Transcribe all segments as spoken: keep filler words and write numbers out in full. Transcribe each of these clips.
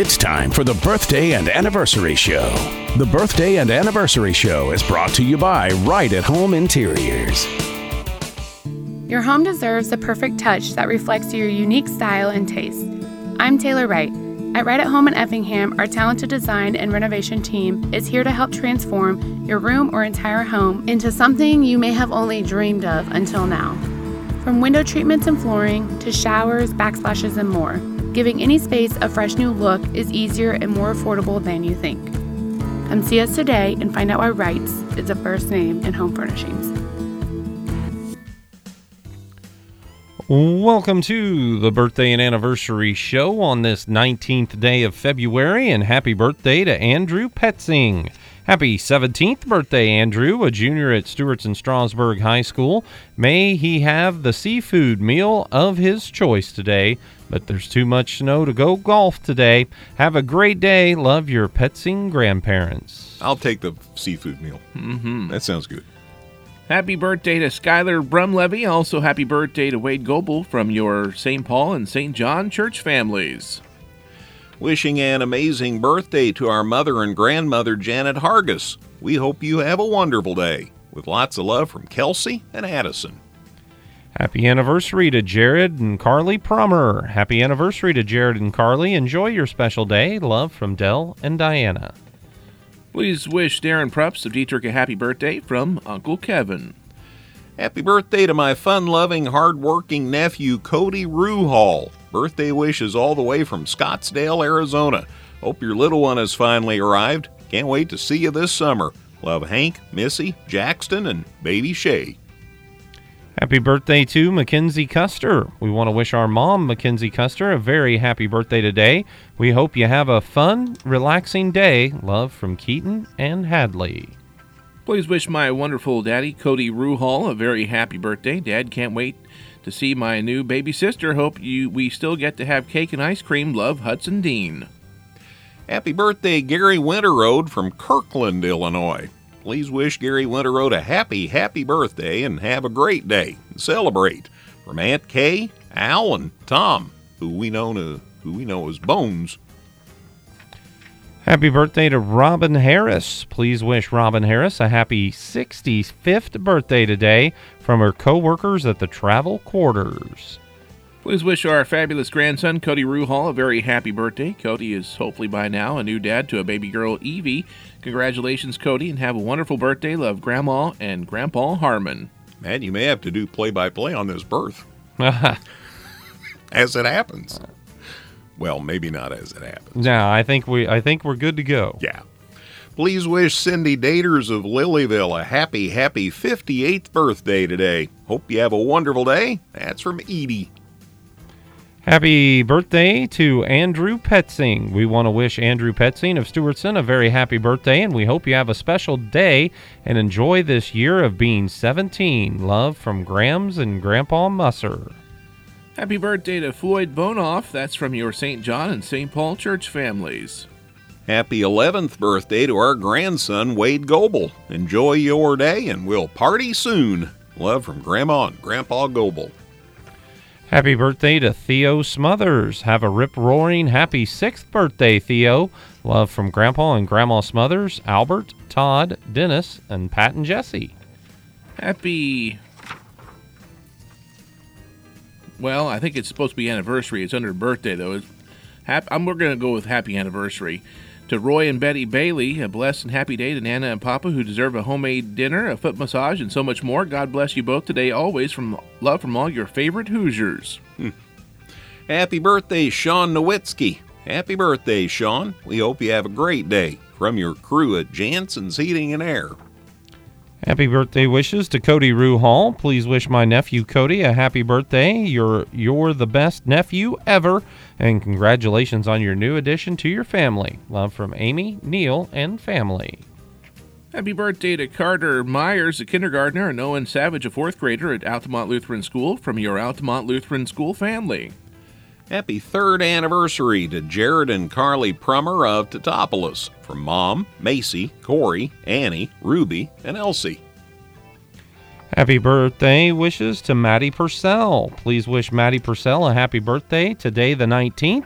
It's time for the Birthday and Anniversary Show. The Birthday and Anniversary Show is brought to you by Right at Home Interiors. Your home deserves the perfect touch that reflects your unique style and taste. I'm Taylor Wright. At Right at Home in Effingham, our talented design and renovation team is here to help transform your room or entire home into something you may have only dreamed of until now. From window treatments and flooring to showers, backsplashes, and more, giving any space a fresh new look is easier and more affordable than you think. Come see us today and find out why Wright's is the first name in home furnishings. Welcome to the Birthday and Anniversary Show on this nineteenth day of February, and happy birthday to Andrew Petzing. Happy seventeenth birthday, Andrew, a junior at Stewart's and Strasburg High School. May he have the seafood meal of his choice today, but there's too much snow to go golf today. Have a great day. Love, your Petzing grandparents. I'll take the seafood meal. Mm-hmm. That sounds good. Happy birthday to Skylar Brumlevy. Also, happy birthday to Wade Goebel from your Saint Paul and Saint John church families. Wishing an amazing birthday to our mother and grandmother, Janet Hargis. We hope you have a wonderful day. With lots of love from Kelsey and Addison. Happy anniversary to Jared and Carly Prummer. Happy anniversary to Jared and Carly. Enjoy your special day. Love from Dell and Diana. Please wish Darren Prups of Dietrich a happy birthday from Uncle Kevin. Happy birthday to my fun-loving, hard-working nephew, Cody Ruhall. Birthday wishes all the way from Scottsdale, Arizona. Hope your little one has finally arrived. Can't wait to see you this summer. Love, Hank, Missy, Jackson, and baby Shay. Happy birthday to Mackenzie Custer. We want to wish our mom, Mackenzie Custer, a very happy birthday today. We hope you have a fun, relaxing day. Love from Keaton and Hadley. Please wish my wonderful daddy, Cody Ruhall, a very happy birthday. Dad, can't wait to see my new baby sister. Hope you we still get to have cake and ice cream. Love, Hudson Dean. Happy birthday, Gary Winterroad from Kirkland, Illinois. Please wish Gary Winterroad a happy, happy birthday and have a great day. Celebrate. From Aunt Kay, Al, and Tom, who we know to, who we know as Bones. Happy birthday to Robin Harris. Please wish Robin Harris a happy sixty-fifth birthday today from her co-workers at the Travel Quarters. Please wish our fabulous grandson, Cody Ruhall, a very happy birthday. Cody is hopefully by now a new dad to a baby girl, Evie. Congratulations, Cody, and have a wonderful birthday. Love, Grandma and Grandpa Harmon. Man, you may have to do play-by-play on this birth. As it happens. Well, maybe not as it happens. No, I think we I think we're good to go. Yeah. Please wish Cindy Daters of Lilyville a happy, happy fifty-eighth birthday today. Hope you have a wonderful day. That's from Edie. Happy birthday to Andrew Petzing. We want to wish Andrew Petzing of Stewartson a very happy birthday, and we hope you have a special day and enjoy this year of being seventeen. Love from Grams and Grandpa Musser. Happy birthday to Floyd Bonoff. That's from your Saint John and Saint Paul church families. Happy eleventh birthday to our grandson, Wade Goebel. Enjoy your day, and we'll party soon. Love from Grandma and Grandpa Goebel. Happy birthday to Theo Smothers. Have a rip-roaring happy sixth birthday, Theo. Love from Grandpa and Grandma Smothers, Albert, Todd, Dennis, and Pat and Jesse. Happy... Well, I think it's supposed to be anniversary. It's under birthday, though. It's hap- I'm, we're going to go with happy anniversary. To Roy and Betty Bailey, a blessed and happy day to Nana and Papa, who deserve a homemade dinner, a foot massage, and so much more. God bless you both today, always. From love from all your favorite Hoosiers. Hmm. Happy birthday, Sean Nowitzki. Happy birthday, Sean. We hope you have a great day. From your crew at Jansen's Heating and Air. Happy birthday wishes to Cody Ruhall. Please wish my nephew Cody a happy birthday. You're you're the best nephew ever, and congratulations on your new addition to your family. Love from Amy, Neil, and family. Happy birthday to Carter Myers, a kindergartner, and Owen Savage, a fourth grader at Altamont Lutheran School, from your Altamont Lutheran School family. Happy third anniversary to Jared and Carly Prummer of Teutopolis. From Mom, Macy, Corey, Annie, Ruby, and Elsie. Happy birthday wishes to Maddie Purcell. Please wish Maddie Purcell a happy birthday today, the nineteenth.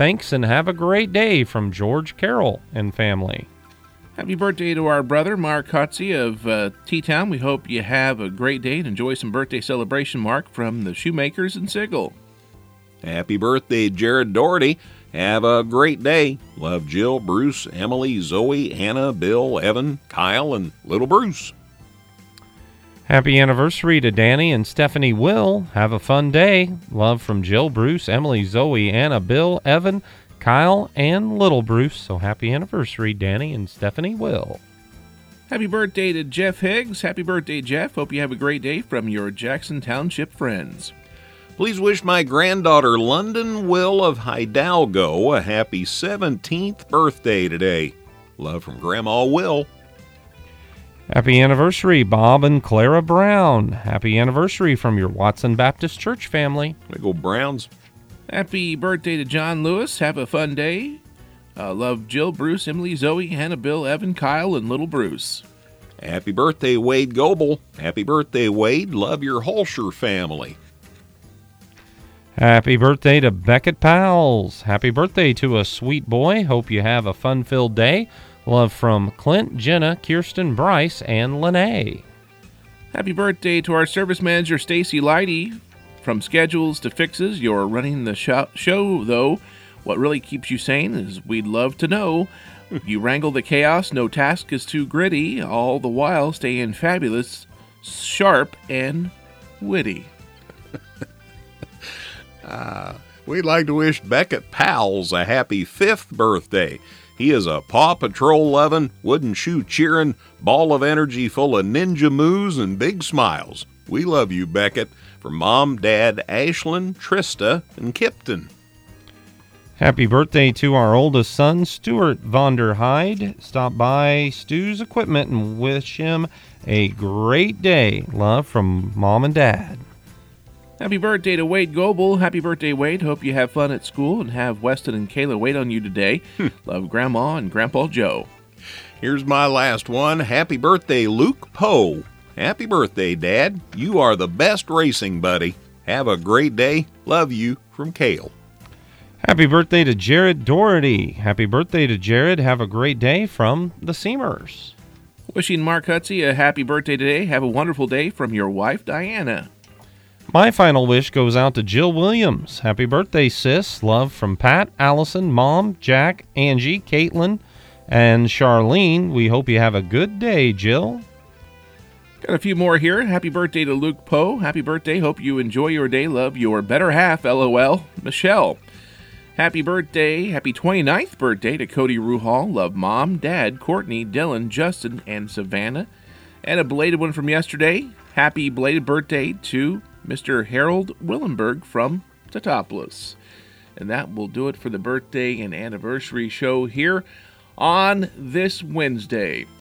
Thanks and have a great day from George Carroll and family. Happy birthday to our brother, Mark Hotze of uh, T-Town. We hope you have a great day and enjoy some birthday celebration, Mark, from the Shoemakers in Sigel. Happy birthday, Jared Doherty. Have a great day. Love Jill, Bruce, Emily, Zoe, Hannah, Bill, Evan, Kyle, and little Bruce. Happy anniversary to Danny and Stephanie Will. Have a fun day. Love from Jill, Bruce, Emily, Zoe, Anna, Bill, Evan, Kyle, and little Bruce. So happy anniversary, Danny and Stephanie Will. Happy birthday to Jeff Higgs. Happy birthday, Jeff. Hope you have a great day from your Jackson Township friends. Please wish my granddaughter London Will of Hidalgo a happy seventeenth birthday today. Love from Grandma Will. Happy anniversary, Bob and Clara Brown. Happy anniversary from your Watson Baptist Church family. We go Browns. Happy birthday to John Lewis. Have a fun day. Uh, love Jill, Bruce, Emily, Zoe, Hannah, Bill, Evan, Kyle, and little Bruce. Happy birthday, Wade Goebel. Happy birthday, Wade. Love your Holscher family. Happy birthday to Beckett Pals. Happy birthday to a sweet boy. Hope you have a fun-filled day. Love from Clint, Jenna, Kirsten, Bryce, and Lene. Happy birthday to our service manager, Stacy Leidy. From schedules to fixes, you're running the show, show, though. What really keeps you sane is we'd love to know. You wrangle the chaos, no task is too gritty, all the while staying fabulous, sharp, and witty. uh, we'd like to wish Beckett Pals a happy fifth birthday. He is a Paw Patrol loving, wooden shoe cheering, ball of energy full of ninja moves and big smiles. We love you, Beckett. From Mom, Dad, Ashlyn, Trista, and Kipton. Happy birthday to our oldest son, Stuart Vonder Hyde. Stop by Stu's Equipment and wish him a great day. Love from Mom and Dad. Happy birthday to Wade Goebel. Happy birthday, Wade. Hope you have fun at school and have Weston and Kayla wait on you today. Love Grandma and Grandpa Joe. Here's my last one. Happy birthday, Luke Poe. Happy birthday, Dad. You are the best racing buddy. Have a great day. Love you, from Kale. Happy birthday to Jared Doherty. Happy birthday to Jared. Have a great day from the Seamers. Wishing Mark Hutze a happy birthday today. Have a wonderful day from your wife, Diana. My final wish goes out to Jill Williams. Happy birthday, sis. Love from Pat, Allison, Mom, Jack, Angie, Caitlin, and Charlene. We hope you have a good day, Jill. Got a few more here. Happy birthday to Luke Poe. Happy birthday. Hope you enjoy your day. Love your better half, LOL, Michelle. Happy birthday. Happy twenty-ninth birthday to Cody Ruhal. Love Mom, Dad, Courtney, Dylan, Justin, and Savannah. And a belated one from yesterday. Happy belated birthday to Mister Harold Willenberg from Teutopolis. And that will do it for the birthday and anniversary show here on this Wednesday.